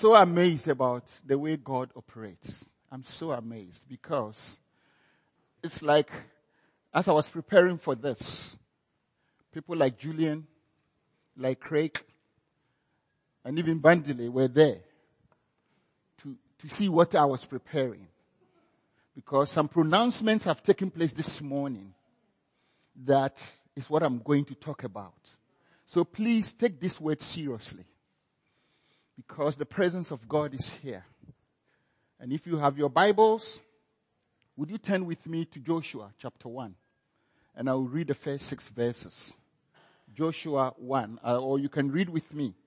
so amazed about the way God operates. I'm so amazed because it's like, as I was preparing for this, people like Julian, like Craig, and even Bandile were there to see what I was preparing. Because some pronouncements have taken place this morning that is what I'm going to talk about. So please take this word seriously. Because the presence of God is here. And if you have your Bibles, would you turn with me to Joshua chapter 1? And I will read the first 6 verses. Joshua 1, or you can read with me.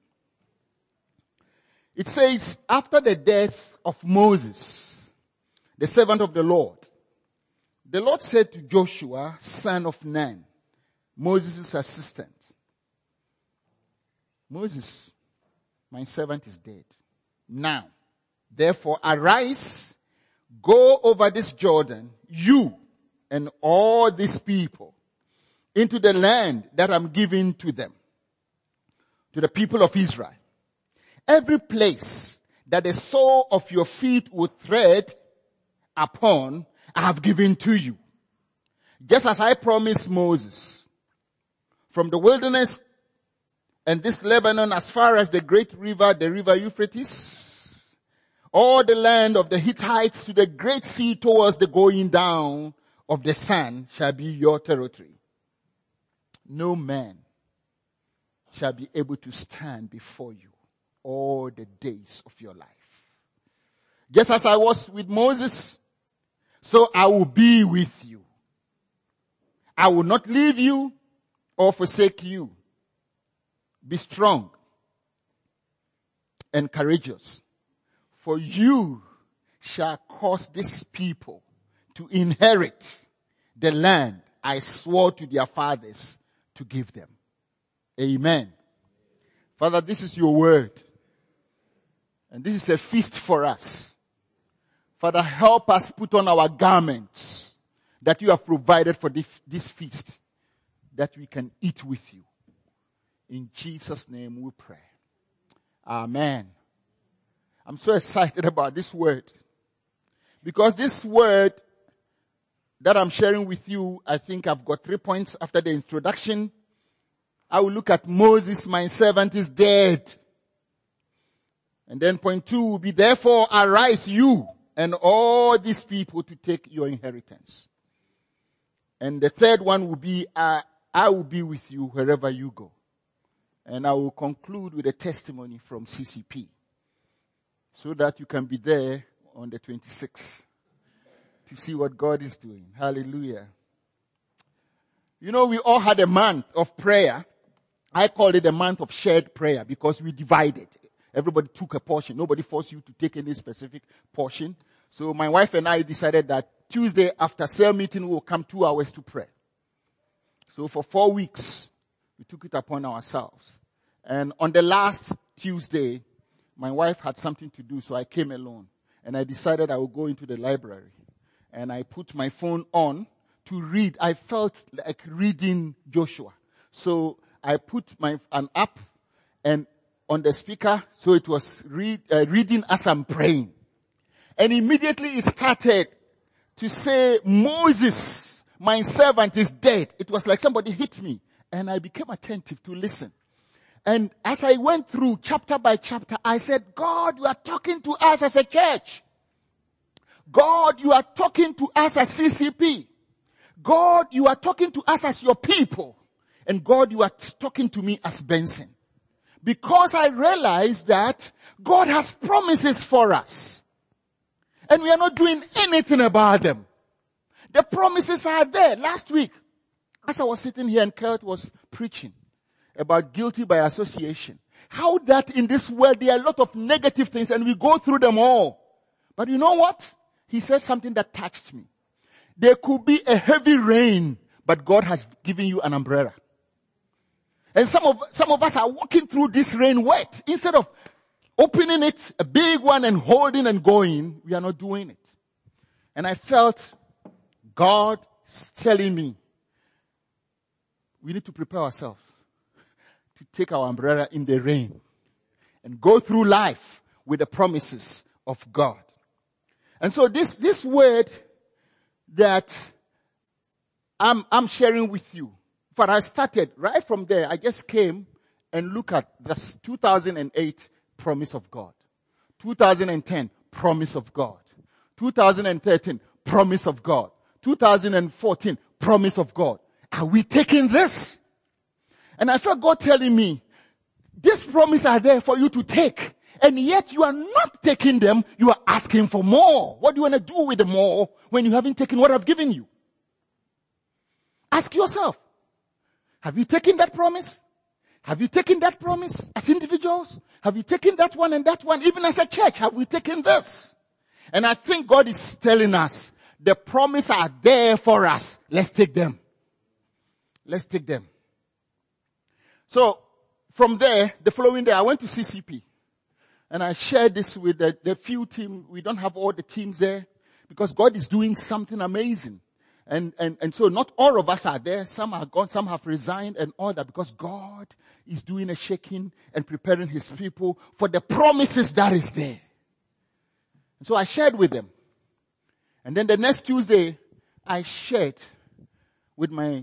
It says, after the death of Moses, the servant of the Lord said to Joshua, son of Nun, Moses' assistant, Moses, my servant is dead. Now, therefore, arise, go over this Jordan, you and all these people, into the land that I'm giving to them, to the people of Israel. Every place that the sole of your feet would tread upon, I have given to you. Just as I promised Moses, from the wilderness and this Lebanon as far as the great river, the river Euphrates, all the land of the Hittites to the great sea towards the going down of the sun shall be your territory. No man shall be able to stand before you all the days of your life. Just as I was with Moses, so I will be with you. I will not leave you or forsake you. Be strong and courageous, for you shall cause this people to inherit the land I swore to their fathers to give them. Amen. Father, this is your word. And this is a feast for us. Father, help us put on our garments that you have provided for this feast, that we can eat with you. In Jesus' name we pray. Amen. I'm so excited about this word. Because this word that I'm sharing with you, I think I've got 3 points after the introduction. I will look at Moses, my servant is dead. And then point 2 will be, therefore arise you and all these people to take your inheritance. And the third one will be, I will be with you wherever you go. And I will conclude with a testimony from CCP, so that you can be there on the 26th to see what God is doing. Hallelujah. You know, we all had a month of prayer. I call it a month of shared prayer because we divided. Everybody took a portion. Nobody forced you to take any specific portion. So my wife and I decided that Tuesday after cell meeting we will come 2 hours to pray. So for 4 weeks, we took it upon ourselves. And on the last Tuesday, my wife had something to do, so I came alone. And I decided I would go into the library. And I put my phone on to read. I felt like reading Joshua. So I put an app and on the speaker, so it was reading as I'm praying. And immediately it started to say, Moses, my servant is dead. It was like somebody hit me. And I became attentive to listen. And as I went through chapter by chapter, I said, God, you are talking to us as a church. God, you are talking to us as CCP. God, you are talking to us as your people. And God, you are talking to me as Benson. Because I realized that God has promises for us. And we are not doing anything about them. The promises are there. Last week, as I was sitting here and Kurt was preaching about guilty by association. How that in this world there are a lot of negative things and we go through them all. But you know what? He said something that touched me. There could be a heavy rain, but God has given you an umbrella. And some of us are walking through this rain wet. Instead of opening it, a big one, and holding and going, we are not doing it. And I felt God telling me, we need to prepare ourselves to take our umbrella in the rain and go through life with the promises of God. And so this word that I'm sharing with you, but I started right from there. I just came and looked at this 2008 promise of God, 2010 promise of God, 2013 promise of God, 2014 promise of God. Are we taking this? And I felt God telling me, these promises are there for you to take. And yet you are not taking them. You are asking for more. What do you want to do with the more when you haven't taken what I've given you? Ask yourself, have you taken that promise? Have you taken that promise as individuals? Have you taken that one and that one? Even as a church, have we taken this? And I think God is telling us, the promises are there for us. Let's take them. Let's take them. So, from there, the following day, I went to CCP. And I shared this with the few team. We don't have all the teams there because God is doing something amazing. And so not all of us are there. Some are gone, some have resigned and all that because God is doing a shaking and preparing his people for the promises that is there. And so I shared with them. And then the next Tuesday, I shared with my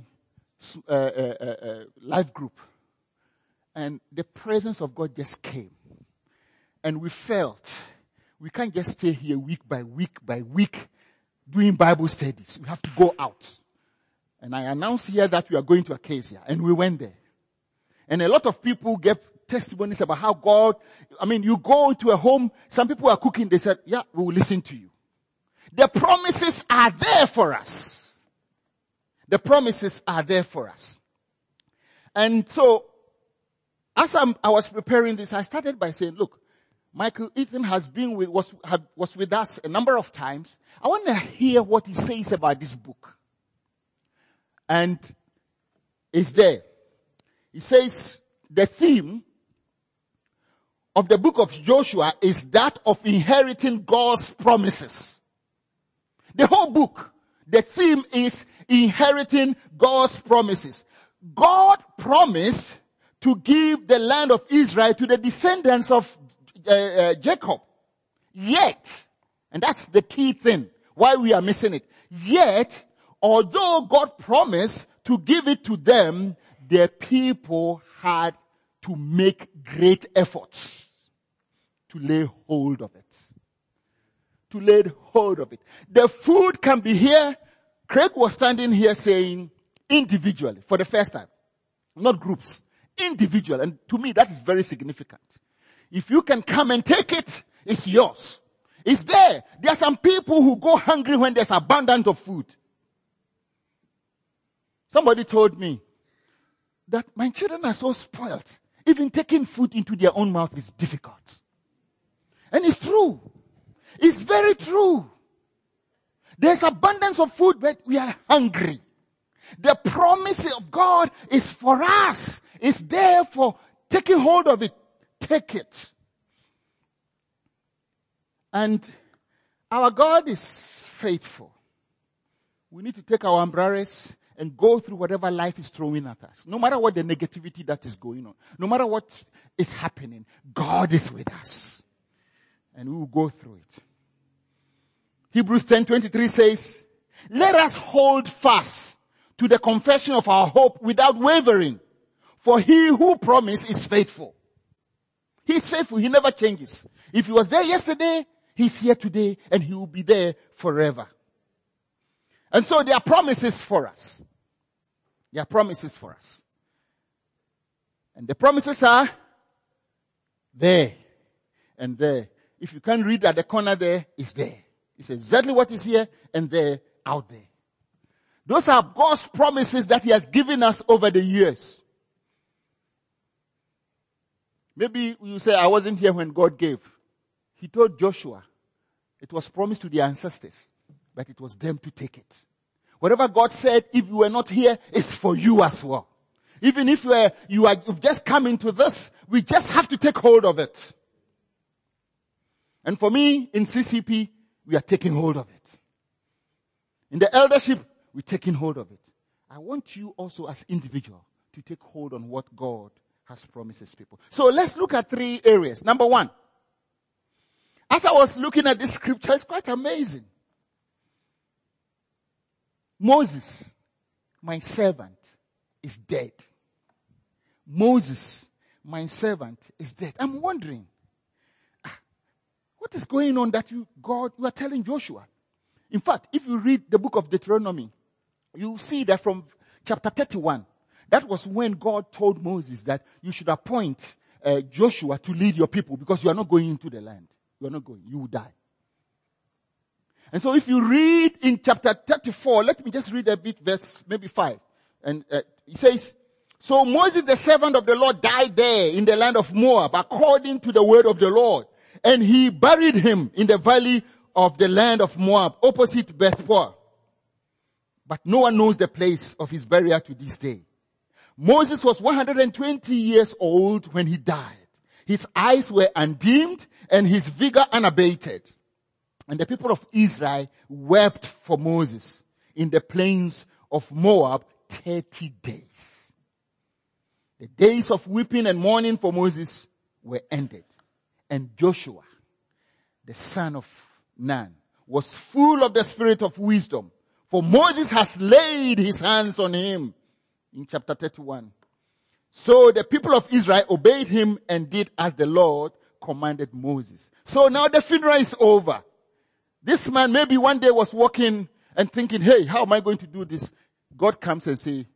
life group. And the presence of God just came. And we felt we can't just stay here week by week doing Bible studies. We have to go out. And I announced here that we are going to Acacia. And we went there. And a lot of people gave testimonies about how God, you go into a home, some people are cooking, they said, yeah, we will listen to you. The promises are there for us. The promises are there for us. And so, as I was preparing this, I started by saying, look, Michael Ethan was with us a number of times. I want to hear what he says about this book. And it's there. He says the theme of the book of Joshua is that of inheriting God's promises. The whole book, the theme is inheriting God's promises. God promised to give the land of Israel to the descendants of Jacob. Yet, and that's the key thing, why we are missing it. Yet, although God promised to give it to them, the people had to make great efforts to lay hold of it. To lay hold of it. The food can be here. Craig was standing here saying individually for the first time, not groups, individual. And to me, that is very significant. If you can come and take it, it's yours. It's there. There are some people who go hungry when there's abundance of food. Somebody told me that my children are so spoiled. Even taking food into their own mouth is difficult. And it's true. It's very true. There's abundance of food, but we are hungry. The promise of God is for us. It's there for taking hold of it. Take it. And our God is faithful. We need to take our umbrellas and go through whatever life is throwing at us. No matter what the negativity that is going on. No matter what is happening. God is with us. And we will go through it. Hebrews 10:23 says, let us hold fast to the confession of our hope without wavering. For he who promised is faithful. He's faithful. He never changes. If he was there yesterday, he's here today and he will be there forever. And so there are promises for us. There are promises for us. And the promises are there and there. If you can't read at the corner there, it's there. It's exactly what is here and there out there. Those are God's promises that he has given us over the years. Maybe you say, I wasn't here when God gave. He told Joshua, it was promised to the ancestors, but it was them to take it. Whatever God said, if you were not here, it's for you as well. Even if you've just come into this, we just have to take hold of it. And for me, in CCP, we are taking hold of it. In the eldership, we're taking hold of it. I want you also as individual to take hold on what God has promised his people. So let's look at 3 areas. Number 1, As I was looking at this scripture, it's quite amazing. Moses, my servant, is dead. Moses, my servant, is dead. I'm wondering, what is going on that you are telling Joshua? In fact, if you read the book of Deuteronomy, you see that from chapter 31, that was when God told Moses that you should appoint Joshua to lead your people because you are not going into the land. You are not going. You will die. And so if you read in chapter 34, let me just read a bit, verse maybe 5. And it says, so Moses, the servant of the Lord, died there in the land of Moab according to the word of the Lord. And he buried him in the valley of the land of Moab opposite Beth-peor. But no one knows the place of his burial to this day. Moses was 120 years old when he died. His eyes were undimmed and his vigor unabated. And the people of Israel wept for Moses in the plains of Moab 30 days. The days of weeping and mourning for Moses were ended. And Joshua, the son of Nun, was full of the spirit of wisdom. For Moses has laid his hands on him. In chapter 31. So the people of Israel obeyed him and did as the Lord commanded Moses. So now the funeral is over. This man maybe one day was walking and thinking, hey, how am I going to do this? God comes and says,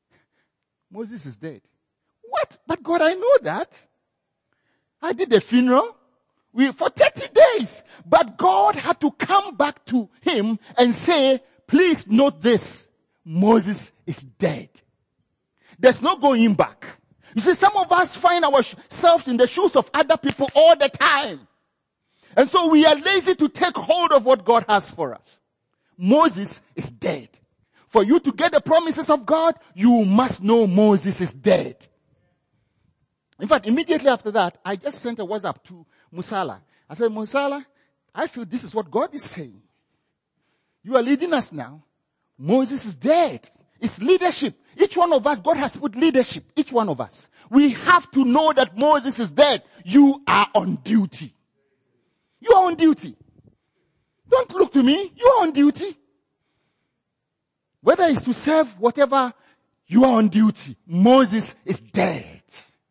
Moses is dead. What? But God, I know that. I did the funeral for 30 days. But God had to come back to him and say, please note this. Moses is dead. There's no going back. You see, some of us find ourselves in the shoes of other people all the time. And so we are lazy to take hold of what God has for us. Moses is dead. For you to get the promises of God, you must know Moses is dead. In fact, immediately after that, I just sent a WhatsApp to Musala. I said, Musala, I feel this is what God is saying. You are leading us now. Moses is dead. It's leadership. Each one of us, God has put leadership. Each one of us. We have to know that Moses is dead. You are on duty. You are on duty. Don't look to me. You are on duty. Whether it's to serve, whatever, you are on duty. Moses is dead.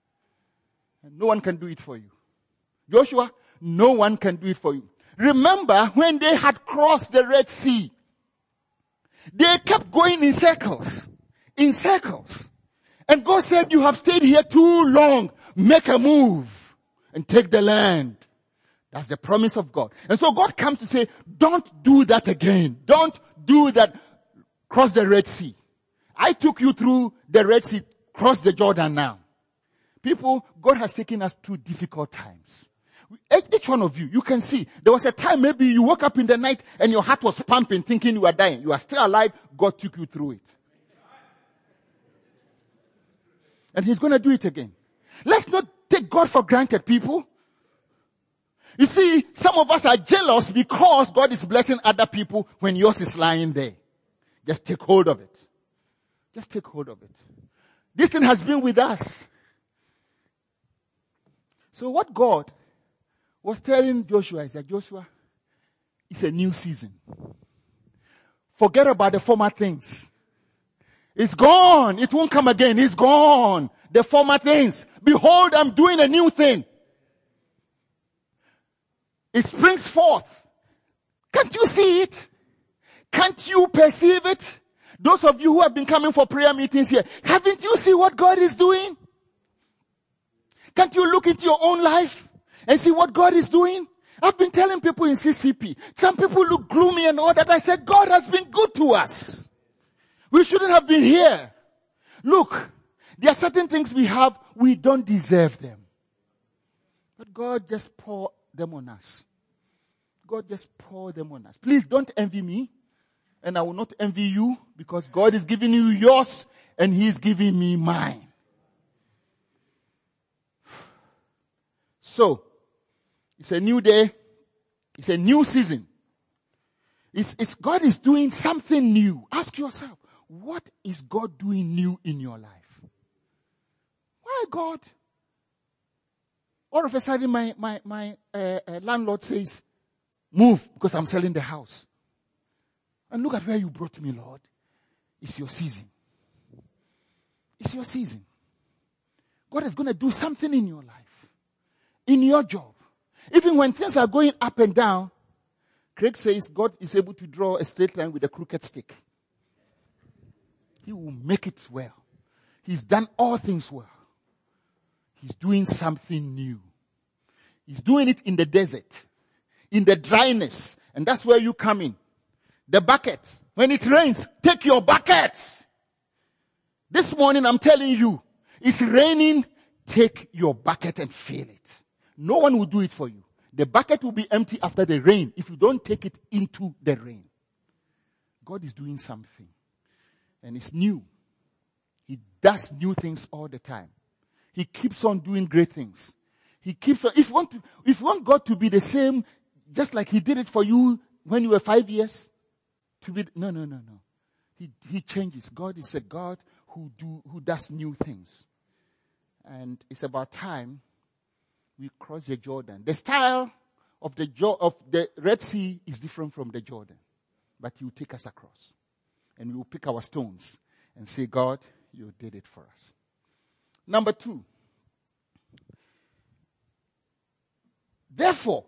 And no one can do it for you. Joshua, no one can do it for you. Remember when they had crossed the Red Sea, they kept going in circles. In circles. And God said, you have stayed here too long. Make a move and take the land. That's the promise of God. And so God comes to say, don't do that again. Don't do that. Cross the Red Sea. I took you through the Red Sea. Cross the Jordan now. People, God has taken us through difficult times. Each one of you, you can see, there was a time maybe you woke up in the night and your heart was pumping thinking you were dying. You are still alive. God took you through it. And he's going to do it again. Let's not take God for granted, people. You see, some of us are jealous because God is blessing other people when yours is lying there. Just take hold of it. Just take hold of it. This thing has been with us. So what God was telling Joshua is that, Joshua, it's a new season. Forget about the former things. It's gone. It won't come again. It's gone. The former things. Behold, I'm doing a new thing. It springs forth. Can't you see it? Can't you perceive it? Those of you who have been coming for prayer meetings here, haven't you seen what God is doing? Can't you look into your own life and see what God is doing? I've been telling people in CCP, some people look gloomy and all that. I said, God has been good to us. We shouldn't have been here. Look, there are certain things we have, we don't deserve them. But God just poured them on us. God just poured them on us. Please don't envy me. And I will not envy you because God is giving you yours and He's giving me mine. So, it's a new day. It's a new season. It's God is doing something new. Ask yourself, what is God doing new in your life? Why God? All of a sudden my landlord says, move because I'm selling the house. And look at where you brought me, Lord. It's your season. It's your season. God is going to do something in your life, in your job. Even when things are going up and down, Craig says God is able to draw a straight line with a crooked stick. He will make it well. He's done all things well. He's doing something new. He's doing it in the desert, in the dryness. And that's where you come in. The bucket. When it rains, take your bucket. This morning I'm telling you, it's raining, take your bucket and fill it. No one will do it for you. The bucket will be empty after the rain if you don't take it into the rain. God is doing something. And it's new. He does new things all the time. He keeps on doing great things. He keeps on, if you want God to be the same, just like He did it for you when you were 5 years, no. He changes. God is a God who does new things. And it's about time we cross the Jordan. The style of the Red Sea is different from the Jordan. But He will take us across. And we will pick our stones and say, God, you did it for us. Number 2. Therefore,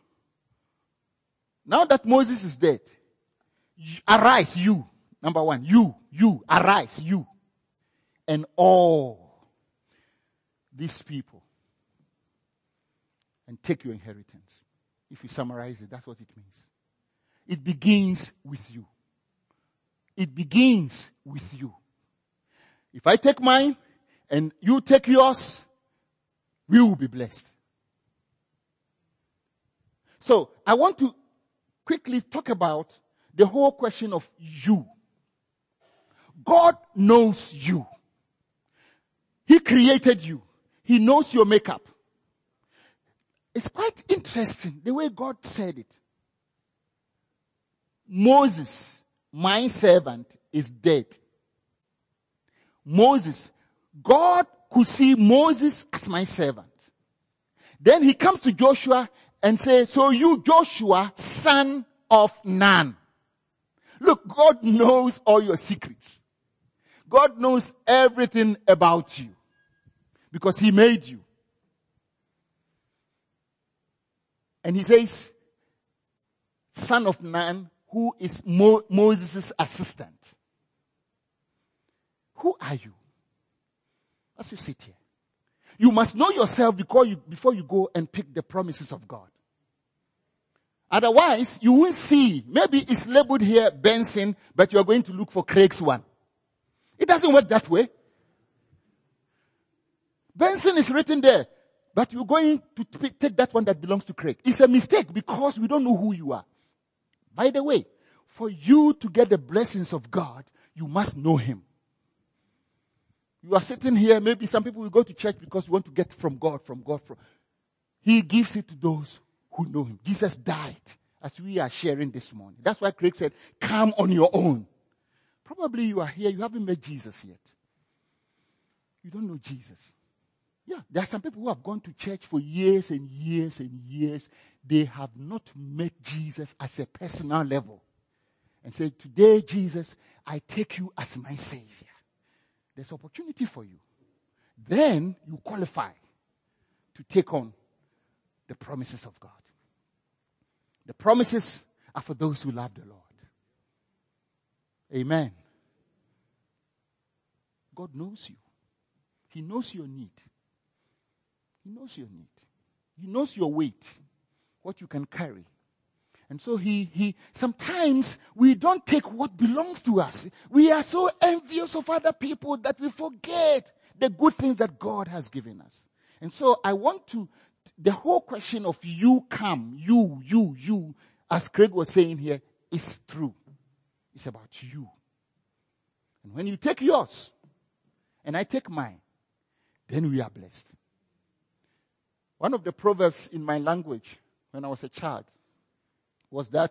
now that Moses is dead, arise you. Number 1, you, arise you. And all these people. And take your inheritance. If you summarize it, that's what it means. It begins with you. It begins with you. If I take mine and you take yours, we will be blessed. So I want to quickly talk about the whole question of you. God knows you. He created you. He knows your makeup. It's quite interesting the way God said it. Moses, my servant, is dead. Moses, God could see Moses as my servant. Then He comes to Joshua and says, so you, Joshua, son of Nun. Look, God knows all your secrets. God knows everything about you because He made you. And He says, son of Nun, who is Moses' assistant. Who are you? As you sit here. You must know yourself before you go and pick the promises of God. Otherwise, you won't see. Maybe it's labeled here Benson, but you are going to look for Craig's one. It doesn't work that way. Benson is written there, but you're going to take that one that belongs to Craig. It's a mistake because we don't know who you are. By the way, for you to get the blessings of God, you must know Him. You are sitting here, maybe some people will go to church because we want to get from God. He gives it to those who know Him. Jesus died as we are sharing this morning. That's why Craig said, come on your own. Probably you are here, you haven't met Jesus yet. You don't know Jesus. Yeah, there are some people who have gone to church for years and years and years. They have not met Jesus as a personal level. And say, today, Jesus, I take you as my Savior. There's opportunity for you. Then you qualify to take on the promises of God. The promises are for those who love the Lord. Amen. God knows you. He knows your need. He knows your need. He knows your weight, what you can carry. And so sometimes we don't take what belongs to us. We are so envious of other people that we forget the good things that God has given us. And so the whole question of you come, you, as Craig was saying here, is true. It's about you. And when you take yours, and I take mine, then we are blessed. One of the proverbs in my language when I was a child was that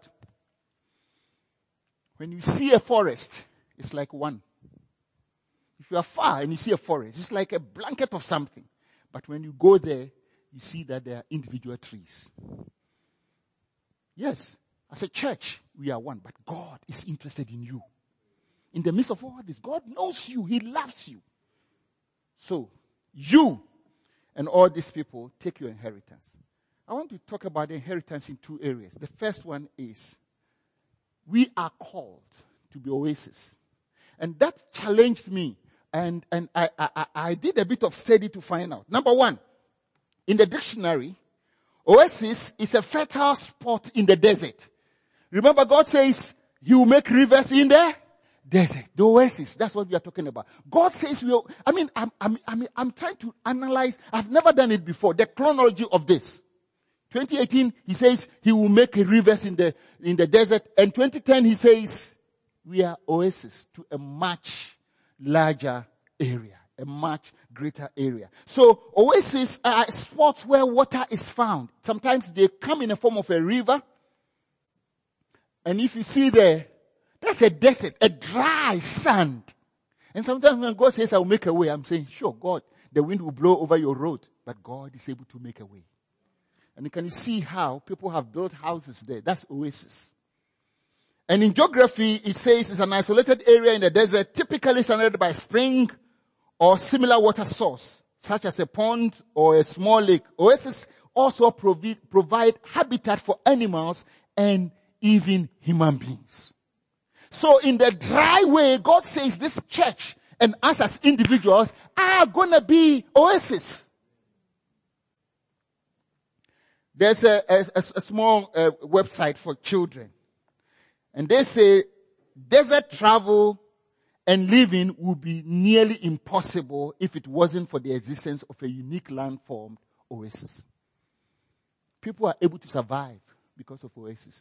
when you see a forest, it's like one. If you are far and you see a forest, it's like a blanket of something. But when you go there, you see that there are individual trees. Yes, as a church, we are one, but God is interested in you. In the midst of all this, God knows you. He loves you. So, you and all these people take your inheritance. I want to talk about the inheritance in two areas. The first one is, we are called to be oasis. And that challenged me. And I did a bit of study to find out. Number one, in the dictionary, oasis is a fertile spot in the desert. Remember, God says He will make rivers in the desert. The oasis. That's what we are talking about. God says I'm trying to analyze. I've never done it before. The chronology of this. 2018, He says He will make rivers in the desert. And 2010, He says we are oasis to a much larger area. A much greater area. So oases are spots where water is found. Sometimes they come in the form of a river. And if you see there, that's a desert, a dry sand. And sometimes when God says, I will make a way, I'm saying, sure, God, the wind will blow over your road. But God is able to make a way. And can you see how people have built houses there? That's oasis. And in geography, it says it's an isolated area in the desert, typically surrounded by a spring or similar water source, such as a pond or a small lake. Oases also provide habitat for animals and even human beings. So in the dry way, God says this church and us as individuals are going to be oasis. There's a small website for children. And they say desert travel and living would be nearly impossible if it wasn't for the existence of a unique land-formed oasis. People are able to survive because of oases.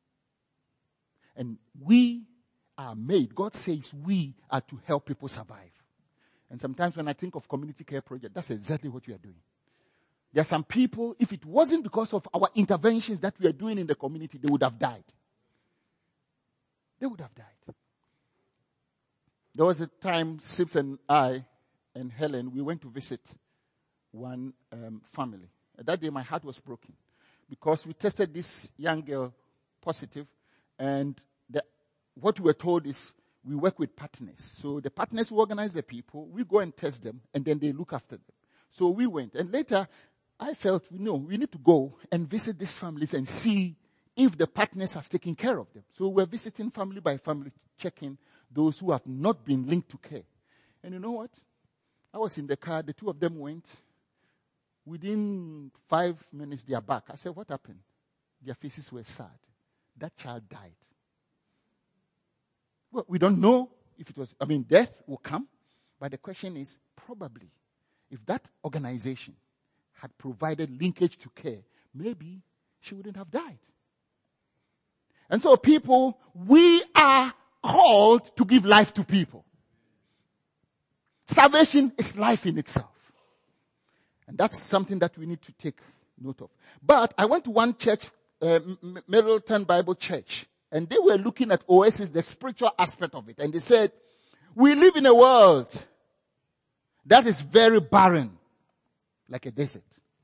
And we are made. God says we are to help people survive. And sometimes when I think of community care project, that's exactly what we are doing. There are some people, if it wasn't because of our interventions that we are doing in the community, they would have died. They would have died. There was a time, Sips and I and Helen, we went to visit one family. That day my heart was broken because we tested this young girl positive, and what we were told is we work with partners. So the partners will organize the people, we go and test them, and then they look after them. So we went, and later I felt, we need to go and visit these families and see if the partners are taking care of them. So we're visiting family by family, checking those who have not been linked to care. And you know what? I was in the car, the two of them went. Within 5 minutes, they are back. I said, what happened? Their faces were sad. That child died. Well, we don't know if it was, death will come. But the question is, probably, if that organization had provided linkage to care, maybe she wouldn't have died. And so people, we are called to give life to people. Salvation is life in itself. And that's something that we need to take note of. But I went to one church, Middleton Bible Church, and they were looking at oasis, the spiritual aspect of it. And they said, we live in a world that is very barren, like a desert.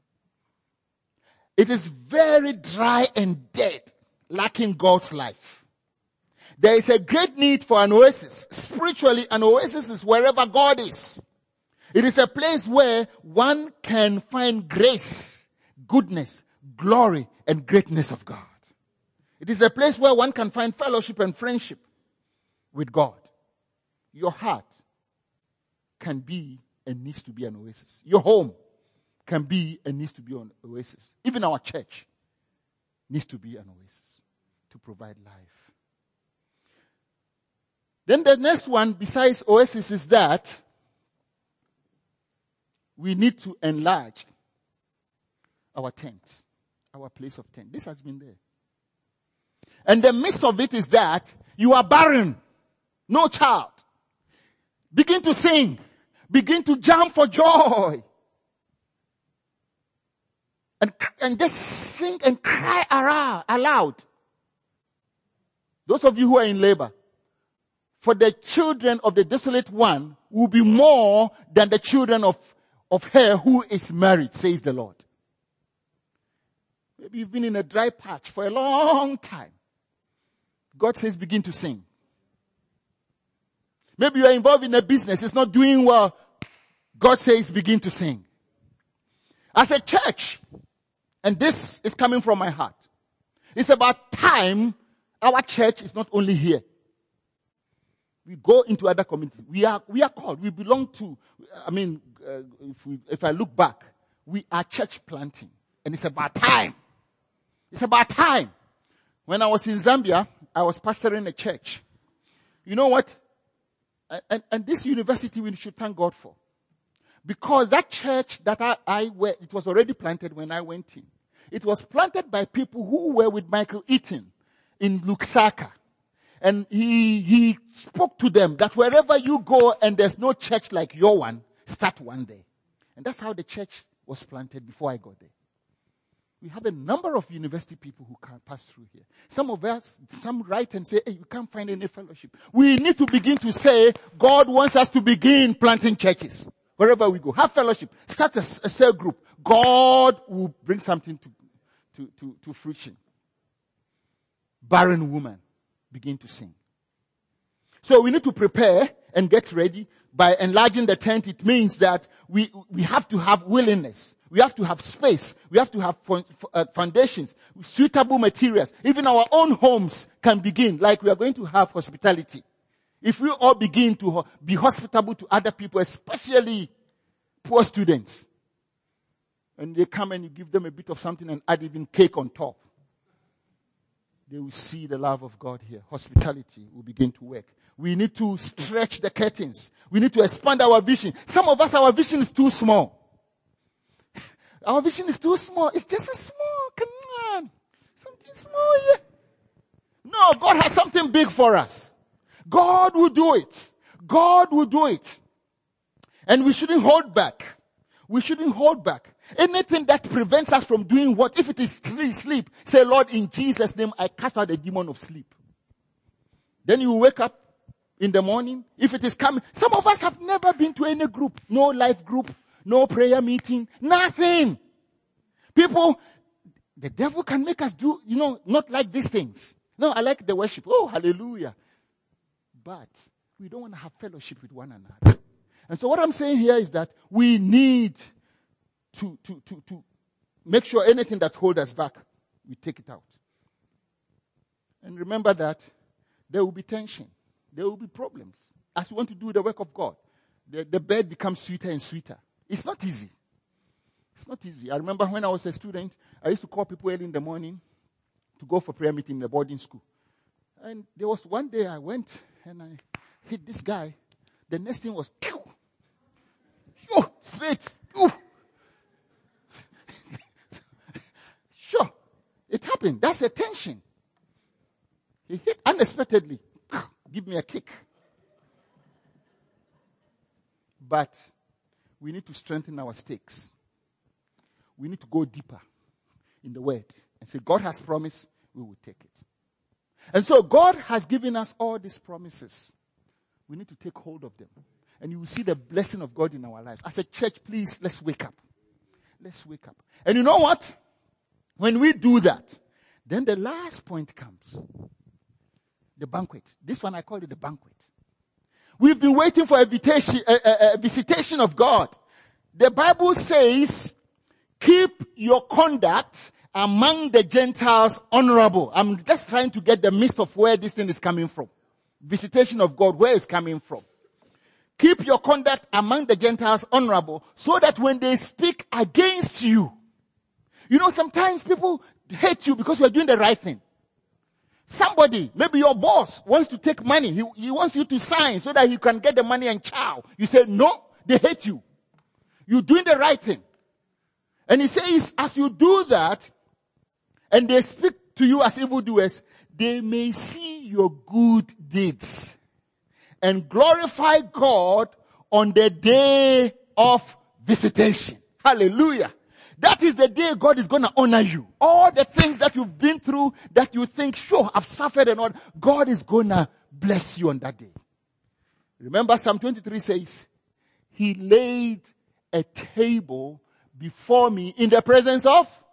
It is very dry and dead, lacking God's life. There is a great need for an oasis. Spiritually, an oasis is wherever God is. It is a place where one can find grace, goodness, glory, and greatness of God. It is a place where one can find fellowship and friendship with God. Your heart can be and needs to be an oasis. Your home can be and needs to be an oasis. Even our church needs to be an oasis to provide life. Then the next one besides oasis is that we need to enlarge our tent, our place of tent. This has been there. And the midst of it is that you are barren, no child. Begin to sing. Begin to jump for joy. And just sing and cry aloud. Those of you who are in labor, for the children of the desolate one will be more than the children of her who is married, says the Lord. Maybe you've been in a dry patch for a long time. God says begin to sing. Maybe you are involved in a business, it's not doing well. God says begin to sing. As a church, and this is coming from my heart, it's about time our church is not only here. We go into other communities. We are called. We belong to, if I look back, we are church planting. And it's about time. It's about time. When I was in Zambia, I was pastoring a church. You know what? And this university we should thank God for. Because that church that it was already planted when I went in. It was planted by people who were with Michael Eaton in Lusaka. And he spoke to them that wherever you go and there's no church like your one, start one there. And that's how the church was planted before I got there. We have a number of university people who can pass through here. Some write and say, hey, you can't find any fellowship. We need to begin to say, God wants us to begin planting churches. Wherever we go, have fellowship, start a cell group. God will bring something to fruition. Barren woman, begin to sing. So we need to prepare and get ready. By enlarging the tent, it means that we have to have willingness. We have to have space. We have to have foundations, suitable materials. Even our own homes can begin, like we are going to have hospitality. If we all begin to be hospitable to other people, especially poor students, and they come and you give them a bit of something and add even cake on top, they will see the love of God here. Hospitality will begin to work. We need to stretch the curtains. We need to expand our vision. Some of us, our vision is too small. Our vision is too small. It's just a small, come on. Something small here. No, God has something big for us. God will do it. God will do it. And we shouldn't hold back. We shouldn't hold back. Anything that prevents us from doing what, if it is sleep, say, Lord, in Jesus' name, I cast out the demon of sleep. Then you wake up in the morning. If it is coming, some of us have never been to any group, no life group, no prayer meeting, nothing. People, the devil can make us do, not like these things. No, I like the worship. Oh, hallelujah. But we don't want to have fellowship with one another. And so what I'm saying here is that we need to make sure anything that holds us back, we take it out. And remember that there will be tension. There will be problems. As we want to do the work of God, the bed becomes sweeter and sweeter. It's not easy. It's not easy. I remember when I was a student, I used to call people early in the morning to go for prayer meeting in the boarding school. And there was one day I went and I hit this guy. The next thing was, straight. Sure. It happened. That's a tension. He hit unexpectedly. Give me a kick. But we need to strengthen our stakes. We need to go deeper in the word and say, God has promised, we will take it. And so God has given us all these promises. We need to take hold of them. And you will see the blessing of God in our lives. As a church, please, let's wake up. Let's wake up. And you know what? When we do that, then the last point comes. The banquet. This one I call it the banquet. We've been waiting for a visitation of God. The Bible says, keep your conduct among the Gentiles honorable. I'm just trying to get the midst of where this thing is coming from. Visitation of God, where it's coming from. Keep your conduct among the Gentiles honorable, so that when they speak against you, sometimes people hate you because you are doing the right thing. Somebody, maybe your boss, wants to take money. He wants you to sign so that he can get the money and chow. You say, no, they hate you. You're doing the right thing. And he says, as you do that, and they speak to you as evildoers, they may see your good deeds and glorify God on the day of visitation. Hallelujah. That is the day God is going to honor you. All the things that you've been through that you think, sure, I've suffered and all, God is going to bless you on that day. Remember Psalm 23 says, He laid a table before me in the presence of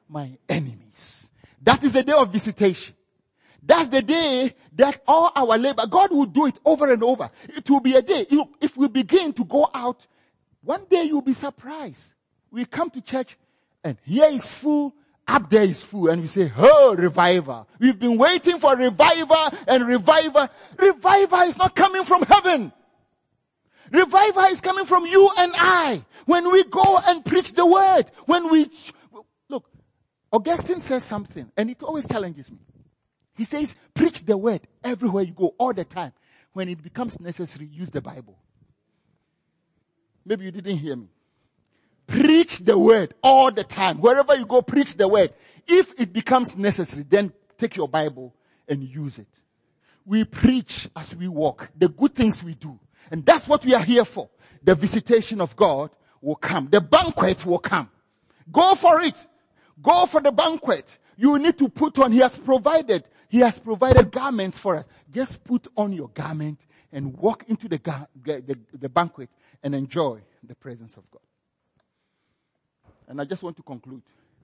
my enemies. That is the day of visitation. That's the day that all our labor, God will do it over and over. It will be a day. If we begin to go out, one day you'll be surprised. We come to church and here is full, up there is full, and we say, oh, revival. We've been waiting for revival and revival. Revival is not coming from heaven. Revival is coming from you and I. When we go and preach the word, look, Augustine says something, and it always challenges me. He says, preach the word everywhere you go, all the time. When it becomes necessary, use the Bible. Maybe you didn't hear me. Preach the word all the time. Wherever you go, preach the word. If it becomes necessary, then take your Bible and use it. We preach as we walk, the good things we do. And that's what we are here for. The visitation of God will come. The banquet will come. Go for it. Go for the banquet. You need to put on, He has provided garments for us. Just put on your garment and walk into the banquet and enjoy the presence of God. And I just want to conclude.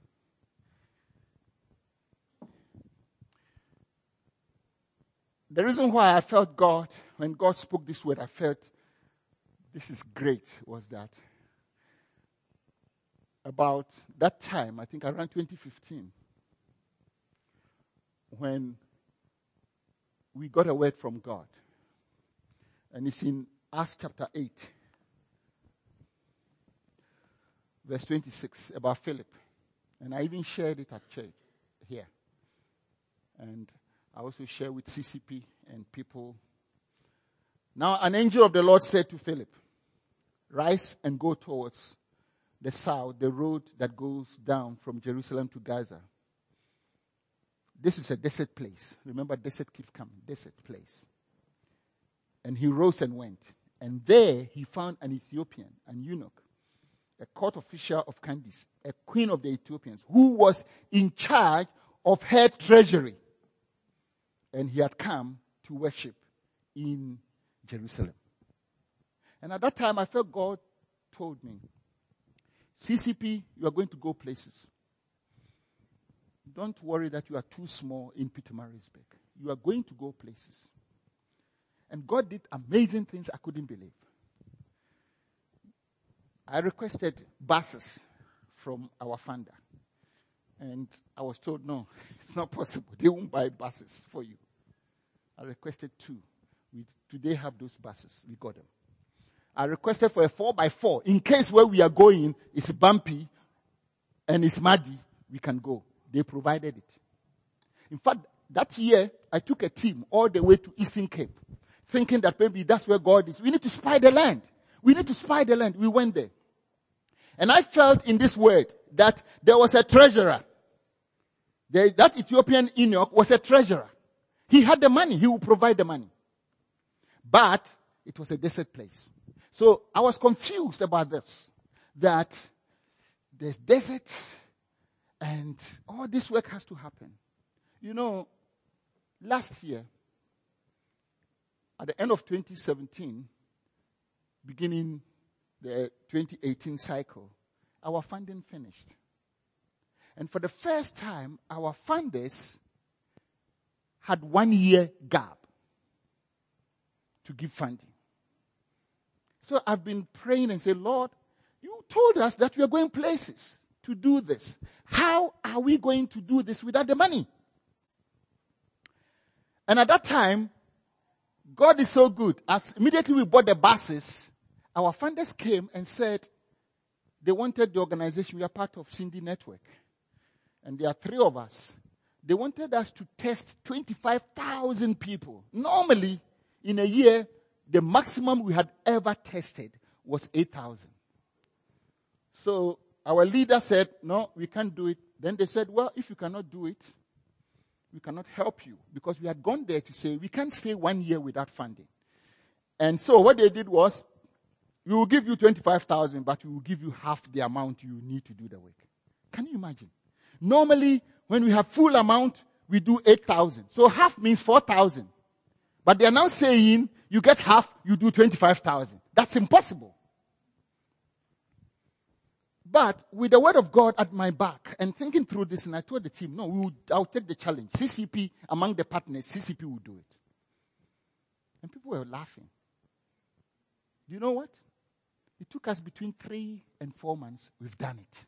The reason why I felt God, when God spoke this word, I felt this is great, was that about that time, I think around 2015, when we got a word from God. And it's in Acts chapter 8, verse 26, about Philip. And I even shared it at church here. And I also share with CCP and people. Now an angel of the Lord said to Philip, rise and go towards the south, the road that goes down from Jerusalem to Gaza. This is a desert place. Remember, desert keeps coming. Desert place. And he rose and went. And there he found an Ethiopian, an eunuch, a court official of Candace, a queen of the Ethiopians, who was in charge of her treasury. And he had come to worship in Jerusalem. And at that time, I felt God told me, CCP, you are going to go places. Don't worry that you are too small in Pietermaritzburg. You are going to go places. And God did amazing things I couldn't believe. I requested buses from our funder. And I was told, no, it's not possible. They won't buy buses for you. I requested 2. We today have those buses. We got them. I requested for a 4x4. In case where we are going is bumpy and it's muddy, we can go. They provided it. In fact, that year, I took a team all the way to Eastern Cape, thinking that maybe that's where God is. We need to spy the land. We need to spy the land. We went there. And I felt in this word that there was a treasurer. That Ethiopian eunuch was a treasurer. He had the money. He would provide the money. But it was a desert place. So I was confused about this. That there's desert and all this work has to happen. You know, last year, at the end of 2017, beginning the 2018 cycle, our funding finished. And for the first time, our funders had 1 year gap to give funding. So I've been praying and saying, Lord, you told us that we are going places to do this. How are we going to do this without the money? And at that time, God is so good. As immediately we bought the buses, our funders came and said they wanted the organization. We are part of Cindy Network. And there are 3 of us. They wanted us to test 25,000 people. Normally, in a year, the maximum we had ever tested was 8,000. So our leader said, no, we can't do it. Then they said, well, if you cannot do it, we cannot help you. Because we had gone there to say, we can't stay 1 year without funding. And so what they did was, we will give you 25,000, but we will give you half the amount you need to do the work. Can you imagine? Normally, when we have full amount, we do 8,000. So half means 4,000. But they are now saying, you get half, you do 25,000. That's impossible. But with the word of God at my back and thinking through this, and I told the team, no, I'll take the challenge. CCP, among the partners, CCP will do it. And people were laughing. Do you know what? It took us between 3 and 4 months. We've done it.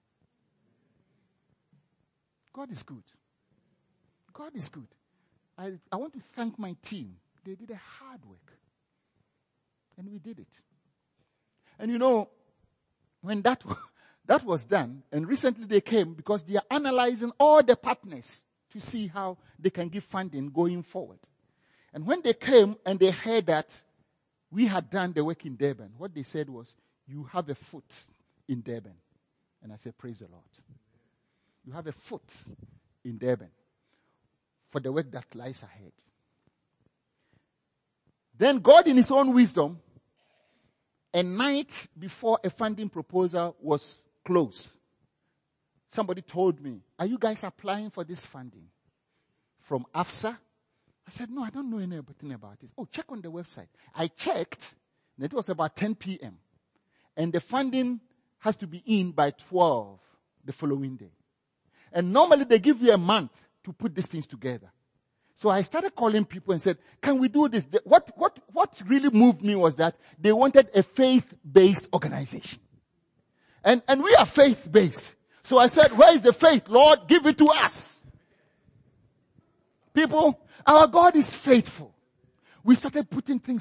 God is good. God is good. I want to thank my team. They did a hard work. And we did it. And when that was done, and recently they came because they are analyzing all the partners to see how they can give funding going forward. And when they came and they heard that we had done the work in Durban, what they said was, you have a foot in Durban. And I said, praise the Lord. You have a foot in Durban for the work that lies ahead. Then God in his own wisdom, a night before a funding proposal was closed, somebody told me, are you guys applying for this funding from AFSA? I said, no, I don't know anything about it. Oh, check on the website. I checked, and it was about 10 p.m. And the funding has to be in by 12 the following day. And normally they give you a month to put these things together. So I started calling people and said, can we do this? What really moved me was that they wanted a faith-based organization. And we are faith-based. So I said, where is the faith? Lord, give it to us. People, our God is faithful. We started putting things.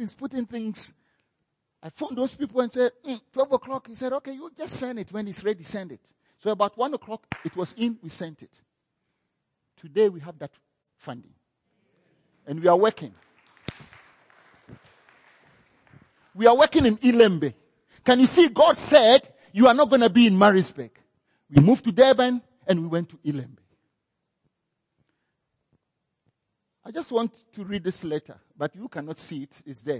I phoned those people and said, 12 o'clock. He said, okay, you just send it. When it's ready, send it. So about 1 o'clock, it was in, we sent it. Today we have that funding. And we are working. We are working in Ilembe. Can you see, God said, you are not going to be in Maritzburg. We moved to Durban and we went to Ilembe. I just want to read this letter, but you cannot see it. It's there.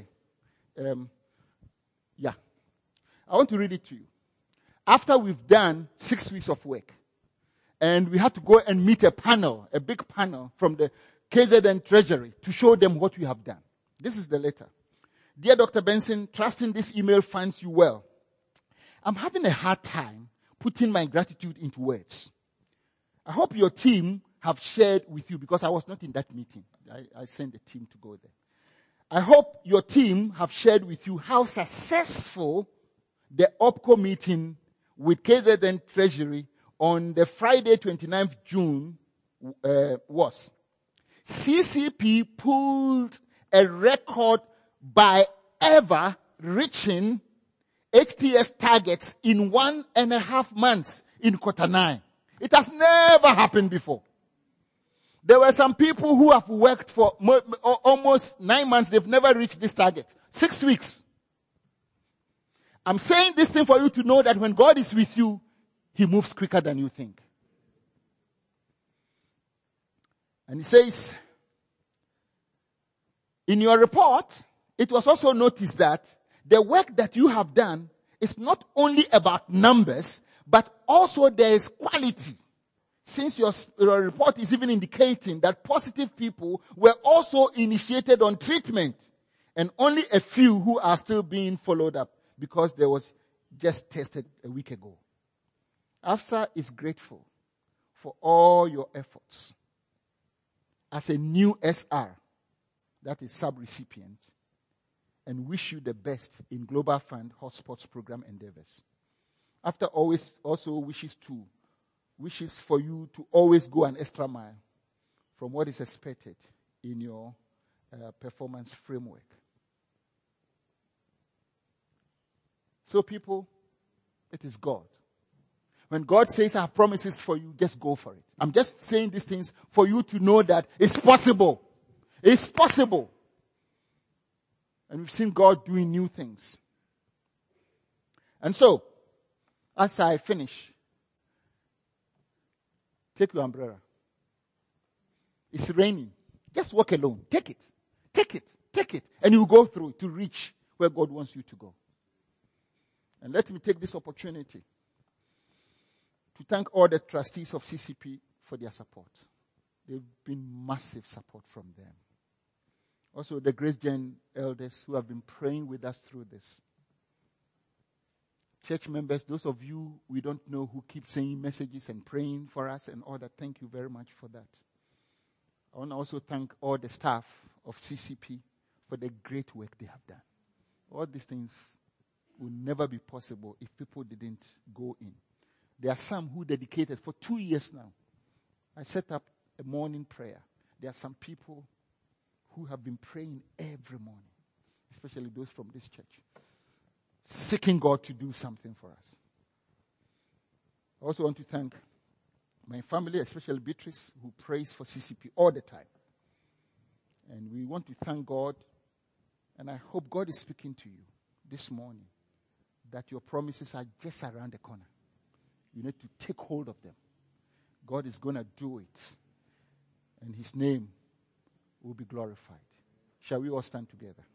I want to read it to you. After we've done 6 weeks of work, and we had to go and meet a big panel from the KZN Treasury to show them what we have done. This is the letter. Dear Dr. Benson, trusting this email finds you well. I'm having a hard time putting my gratitude into words. I hope your team have shared with you, because I was not in that meeting. I sent a team to go there. I hope your team have shared with you how successful the OPCO meeting with KZN Treasury on the Friday 29th June was. CCP pulled a record by ever reaching HTS targets in 1.5 months in Kotana. It has never happened before. There were some people who have worked for almost 9 months. They've never reached this target. 6 weeks. I'm saying this thing for you to know that when God is with you, He moves quicker than you think. And He says, in your report, it was also noticed that the work that you have done is not only about numbers, but also there is quality. Since your report is even indicating that positive people were also initiated on treatment, and only a few who are still being followed up because there was just tested a week ago. AFSA is grateful for all your efforts. As a new SR, that is sub-recipient, and wish you the best in Global Fund Hotspots program endeavors. AFSA always also wishes for you to always go an extra mile from what is expected in your performance framework. So people, it is God. When God says I have promises for you, just go for it. I'm just saying these things for you to know that it's possible. It's possible. And we've seen God doing new things. And so, as I finish, take your umbrella. It's raining. Just walk alone. Take it. Take it. Take it. And you go through to reach where God wants you to go. And let me take this opportunity to thank all the trustees of CCP for their support. They've been massive support from them. Also the Grace Gen elders who have been praying with us through this. Church members, those of you we don't know who keep saying messages and praying for us and all that, thank you very much for that. I want to also thank all the staff of CCP for the great work they have done. All these things will never be possible if people didn't go in. There are some who dedicated for 2 years now. I set up a morning prayer. There are some people who have been praying every morning, especially those from this church, seeking God to do something for us. I also want to thank my family, especially Beatrice, who prays for CCP all the time. And we want to thank God, and I hope God is speaking to you this morning, that your promises are just around the corner. You need to take hold of them. God is going to do it, and his name will be glorified. Shall we all stand together?